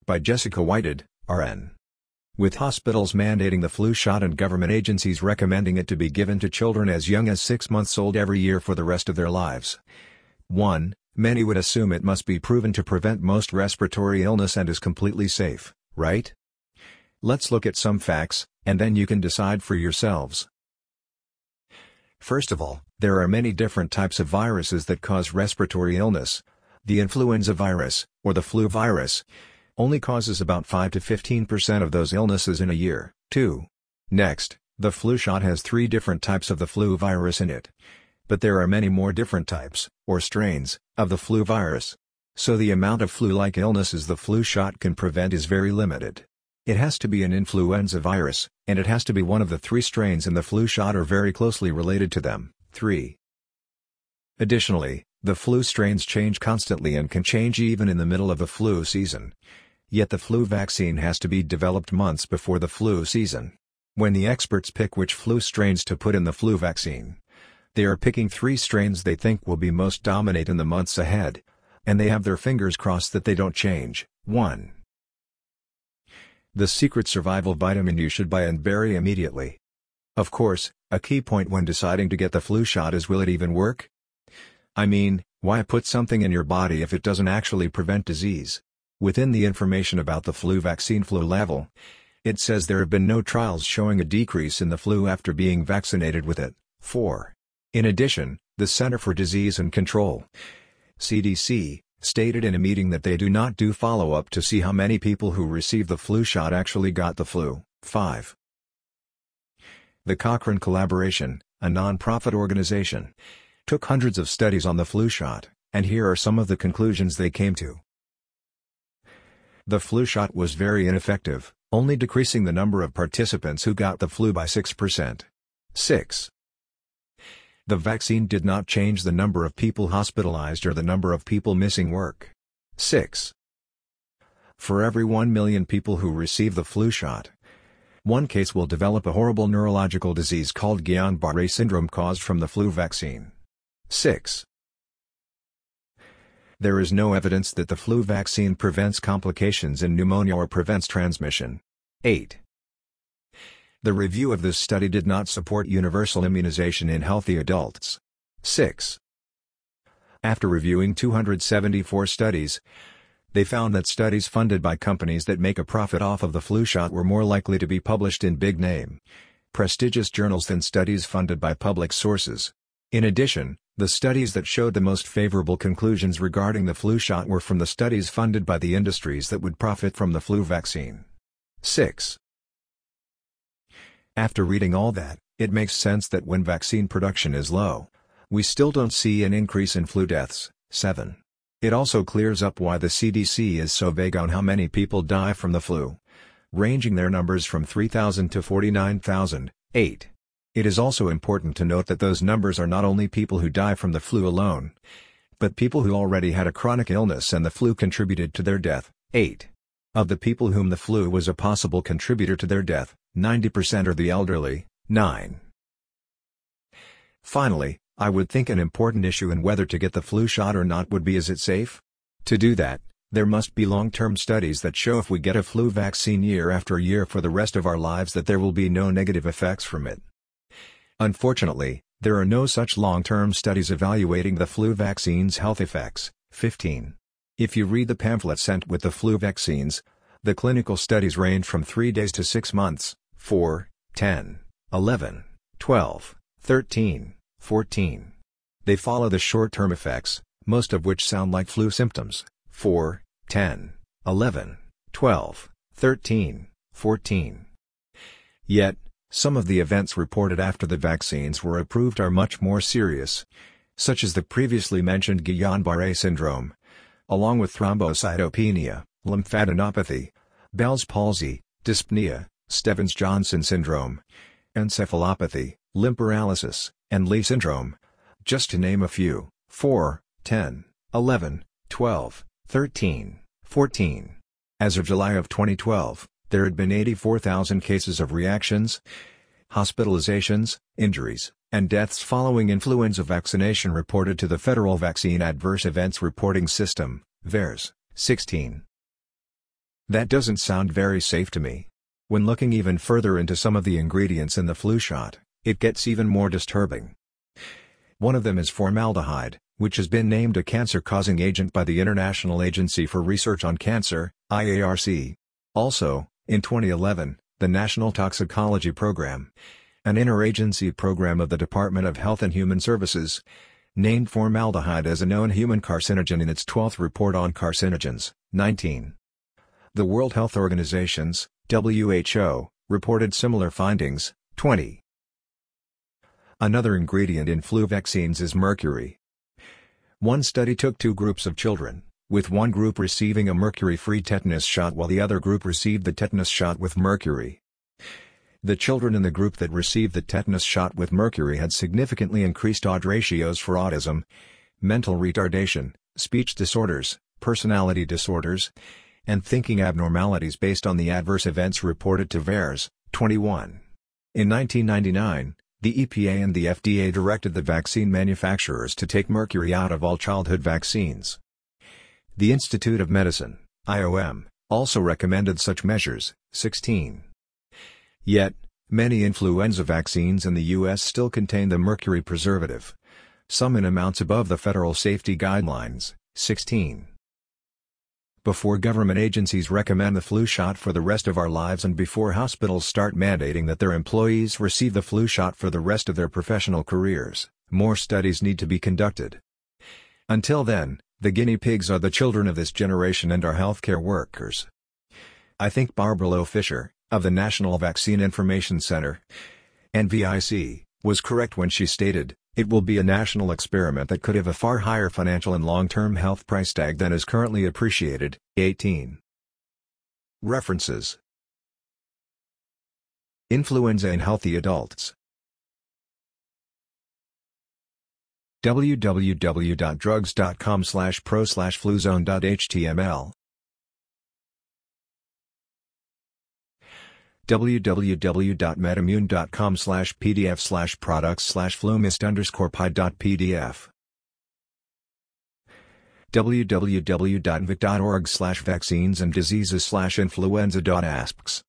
By Jessica Whited, RN. With hospitals mandating the flu shot and government agencies recommending it to be given to children as young as 6 months old every year for the rest of their lives. 1. Many would assume it must be proven to prevent most respiratory illness and is completely safe, right? Let's look at some facts, and then you can decide for yourselves. First of all, there are many different types of viruses that cause respiratory illness. The influenza virus, or the flu virus, only causes about 5 to 15% of those illnesses in a year. 2. Next, the flu shot has 3 different types of the flu virus in it. But there are many more different types, or strains, of the flu virus. So the amount of flu-like illnesses the flu shot can prevent is very limited. It has to be an influenza virus, and it has to be one of the 3 strains in the flu shot or very closely related to them. 3. Additionally, the flu strains change constantly and can change even in the middle of the flu season. Yet the flu vaccine has to be developed months before the flu season. When the experts pick which flu strains to put in the flu vaccine, they are picking 3 strains they think will be most dominate in the months ahead. And they have their fingers crossed that they don't change. 1. The secret survival vitamin you should buy and bury immediately. Of course, a key point when deciding to get the flu shot is, will it even work? I mean, why put something in your body if it doesn't actually prevent disease? Within the information about the flu vaccine flu level, it says there have been no trials showing a decrease in the flu after being vaccinated with it. 4. In addition, the Center for Disease and Control, CDC, stated in a meeting that they do not do follow-up to see how many people who received the flu shot actually got the flu. 5. The Cochrane Collaboration, a non-profit organization, took hundreds of studies on the flu shot, and here are some of the conclusions they came to. The flu shot was very ineffective, only decreasing the number of participants who got the flu by 6%. 6. The vaccine did not change the number of people hospitalized or the number of people missing work. 6. For every 1 million people who receive the flu shot, 1 case will develop a horrible neurological disease called Guillain-Barré syndrome caused from the flu vaccine. 6. There is no evidence that the flu vaccine prevents complications in pneumonia or prevents transmission. 8. The review of this study did not support universal immunization in healthy adults. 6. After reviewing 274 studies, they found that studies funded by companies that make a profit off of the flu shot were more likely to be published in big-name, prestigious journals than studies funded by public sources. In addition, the studies that showed the most favorable conclusions regarding the flu shot were from the studies funded by the industries that would profit from the flu vaccine. 6. After reading all that, it makes sense that when vaccine production is low, we still don't see an increase in flu deaths. 7. It also clears up why the CDC is so vague on how many people die from the flu, ranging their numbers from 3,000 to 49,000. 8. It is also important to note that those numbers are not only people who die from the flu alone, but people who already had a chronic illness and the flu contributed to their death. 8. Of the people whom the flu was a possible contributor to their death, 90% are the elderly. 9. Finally, I would think an important issue in whether to get the flu shot or not would be, is it safe? To do that, there must be long-term studies that show if we get a flu vaccine year after year for the rest of our lives that there will be no negative effects from it. Unfortunately, there are no such long-term studies evaluating the flu vaccine's health effects. 15. If you read the pamphlet sent with the flu vaccines, the clinical studies range from 3 days to 6 months, 4, 10, 11, 12, 13, 14. They follow the short-term effects, most of which sound like flu symptoms, 4, 10, 11, 12, 13, 14. Yet, some of the events reported after the vaccines were approved are much more serious, such as the previously mentioned Guillain-Barré syndrome, along with thrombocytopenia, lymphadenopathy, Bell's palsy, dyspnea, Stevens-Johnson syndrome, encephalopathy, limb paralysis, and Lee syndrome, just to name a few. 4, 10, 11, 12, 13, 14. As of July of 2012, there had been 84,000 cases of reactions, hospitalizations, injuries, and deaths following influenza vaccination reported to the Federal Vaccine Adverse Events Reporting System, VAERS. 16. That doesn't sound very safe to me. When looking even further into some of the ingredients in the flu shot, it gets even more disturbing. One of them is formaldehyde, which has been named a cancer-causing agent by the International Agency for Research on Cancer, IARC. Also, in 2011, the National Toxicology Program, an interagency program of the Department of Health and Human Services, named formaldehyde as a known human carcinogen in its 12th report on carcinogens, 19. The World Health Organization's, WHO, reported similar findings, 20. Another ingredient in flu vaccines is mercury. One study took two groups of children, with one group receiving a mercury-free tetanus shot while the other group received the tetanus shot with mercury. The children in the group that received the tetanus shot with mercury had significantly increased odds ratios for autism, mental retardation, speech disorders, personality disorders, and thinking abnormalities based on the adverse events reported to VAERS, 21. In 1999, the EPA and the FDA directed the vaccine manufacturers to take mercury out of all childhood vaccines. The Institute of Medicine, IOM, also recommended such measures, 16. Yet, many influenza vaccines in the U.S. still contain the mercury preservative, some in amounts above the federal safety guidelines, 16. Before government agencies recommend the flu shot for the rest of our lives and before hospitals start mandating that their employees receive the flu shot for the rest of their professional careers, more studies need to be conducted. Until then, the guinea pigs are the children of this generation and our healthcare workers. I think Barbara Loe Fisher, of the National Vaccine Information Center, NVIC, was correct when she stated, "It will be a national experiment that could have a far higher financial and long-term health price tag than is currently appreciated." 18. References: Influenza in healthy adults. www.drugs.com/pro/fluzone.html www.metamune.com/pdf/products/flumist_pi.pdf www.vic.org/vaccines and diseases/influenza.asps